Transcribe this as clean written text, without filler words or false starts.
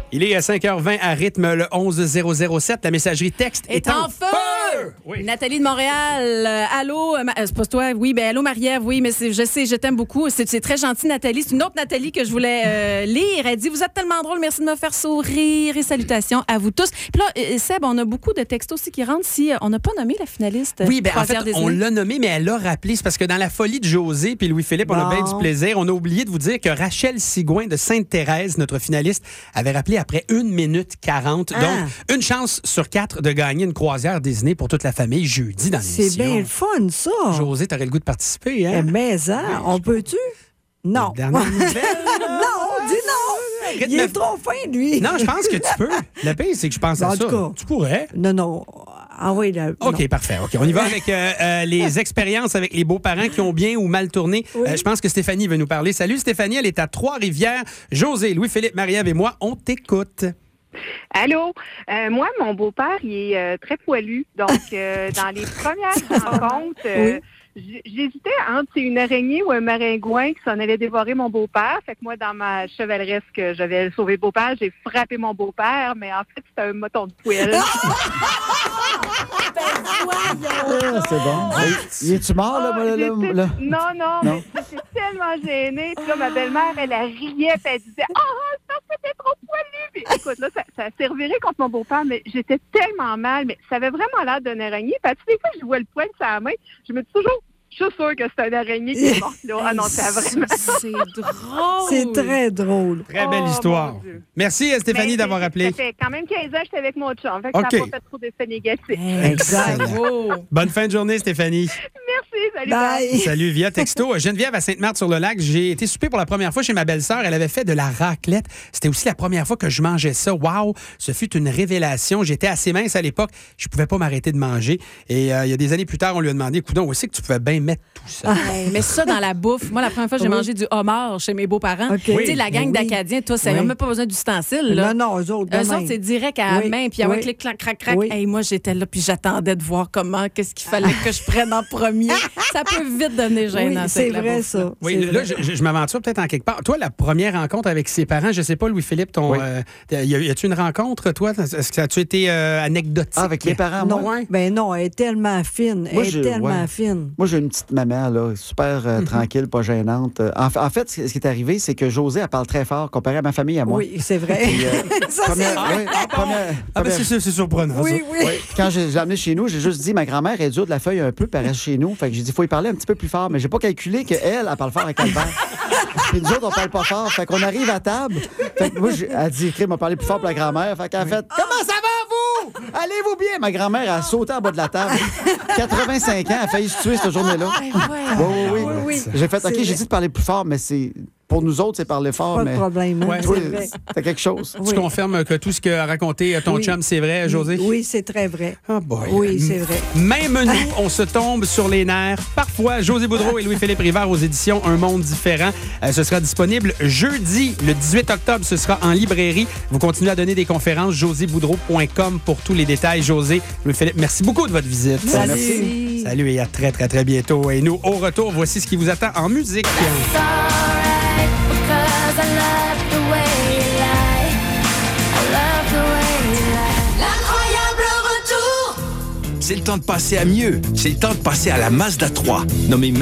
Il est à 5h20 à rythme le 11007. La messagerie texte est en feu! Oui. Nathalie de Montréal, allô, c'est pas toi? Oui, ben allô Marie-Ève, oui, mais je sais, je t'aime beaucoup. C'est très gentil, Nathalie. C'est une autre Nathalie que je voulais lire. Elle dit, vous êtes tellement drôle, merci de me faire sourire et salutations à vous tous. Puis là, Seb, on a beaucoup de textos aussi qui rentrent si on n'a pas nommé la finaliste. Oui, ben en fait, on l'a nommé, mais elle l'a rappelé. C'est parce que dans la folie de José puis Louis-Philippe, on a bien du plaisir. On a oublié de vous dire que Rachel Sigouin de Sainte-Thérèse, notre finaliste, avait rappelé après 1 minute 40. Donc, une chance sur 4 de gagner une croisière Disney pour toute la famille jeudi dans l'émission. C'est bien le fun, ça. José, t'aurais le goût de participer, hein? Mais on peut-tu? Non. Dernière nouvelle, non, dis non. Il est trop fin, lui. Non, je pense que tu peux. Le pire, c'est que je pense à ça. Tu pourrais. Non. Ah oui, là, OK, non. parfait. OK, on y va avec les expériences avec les beaux-parents qui ont bien ou mal tourné. Oui. Je pense que Stéphanie veut nous parler. Salut Stéphanie, elle est à Trois-Rivières. José, Louis-Philippe, Marie-Ève et moi, on t'écoute. Allô? Moi, mon beau-père, il est très poilu. Donc, dans les premières rencontres, j'hésitais entre une araignée ou un maringouin qui s'en allait dévorer mon beau-père. Fait que moi, dans ma chevaleresque, j'avais sauvé le beau-père, j'ai frappé mon beau-père, mais en fait, c'était un moton de poêle. C'est bon. Il est-tu mort, là? Non. J'étais tellement gênée. Puis là, ma belle-mère, elle riait, puis elle disait « Ah, ça, c'était trop poilu! » Puis écoute, là, ça servirait contre mon beau-père, mais j'étais tellement mal, mais ça avait vraiment l'air d'une araignée. Puis tu sais, des fois, je vois le poil sur la main, je me dis toujours « Je suis sûre que c'est une araignée qui est morte, là. » Ah non, c'est vraiment... C'est drôle! C'est très drôle. Très belle histoire. Merci Stéphanie d'avoir appelé. Ça fait quand même 15 ans que j'étais avec mon chum. Fait que ça n'a pas fait trop d'effets négatifs. Exact. Bonne fin de journée, Stéphanie. Merci, salut. Bye. Salut, via texto. Geneviève à Sainte-Marthe-sur-le-Lac. J'ai été souper pour la première fois chez ma belle-sœur. Elle avait fait de la raclette. C'était aussi la première fois que je mangeais ça. Wow! Ce fut une révélation. J'étais assez mince à l'époque. Je ne pouvais pas m'arrêter de manger. Et il y a des années plus tard, on lui a demandé, coudonc, où c'est que tu pouvais bien mettre tout ça? Mais ça, dans la bouffe, moi, la première fois, j'ai mangé du homard chez mes beaux-parents. Okay. Tu sais, la gang d'Acadiens, toi, ça n'a même pas besoin d'ustensiles. Là. Non, eux autres, c'est direct à la main, puis avec les clac, crac, crac. Hey, moi, j'étais là, puis j'attendais de voir qu'est-ce qu'il fallait que je prenne en premier. Ça peut vite devenir gênant. Oui, c'est vrai, ça. Oui, là, je m'aventure peut-être en quelque part. Toi, la première rencontre avec ses parents, je sais pas, Louis-Philippe, y a-tu une rencontre, toi? Est-ce que ça a-tu été anecdotique? Ah, avec les parents, non. moi? Ben non, elle est tellement fine. Fine. Moi, j'ai une petite maman, là, super tranquille, pas gênante. En fait, ce qui est arrivé, c'est que José, elle parle très fort comparé à ma famille et à moi. Oui, c'est vrai. Puis, c'est surprenant. Oui. Quand je l'ai amené chez nous, j'ai juste dit, ma grand-mère est dure de la feuille un peu, puis elle reste chez nous. Fait que j'ai dit, il faut y parler un petit peu plus fort. Mais j'ai pas calculé qu'elle parle fort avec Albert. Puis nous autres, on parle pas fort. Fait qu'on arrive à table. Fait que moi, elle dit, Crime m'a parlé plus fort pour la grand-mère. Fait qu'elle a fait, comment ça va, vous? Allez-vous bien? Ma grand-mère a sauté en bas de la table. 85 ans, elle a failli se tuer cette journée-là. Oui. J'ai fait, OK, j'ai dit de parler plus fort, mais c'est... Pour nous autres, c'est parler fort, pas mais... de problème. Ouais, c'est quelque chose. Tu confirmes que tout ce qu'a raconté ton chum, c'est vrai, José? Oui, c'est très vrai. Oh boy. Oui, c'est vrai. Même nous, on se tombe sur les nerfs. Parfois, José Boudreau et Louis-Philippe Rivard aux éditions Un Monde Différent. Ce sera disponible jeudi, le 18 octobre. Ce sera en librairie. Vous continuez à donner des conférences. joséboudreau.com pour tous les détails. José, Louis-Philippe, merci beaucoup de votre visite. Merci. Salut et à très, très, très bientôt. Et nous, au retour, voici ce qui vous attend en musique. C'est le temps de passer à mieux. C'est le temps de passer à la Mazda 3. Nommé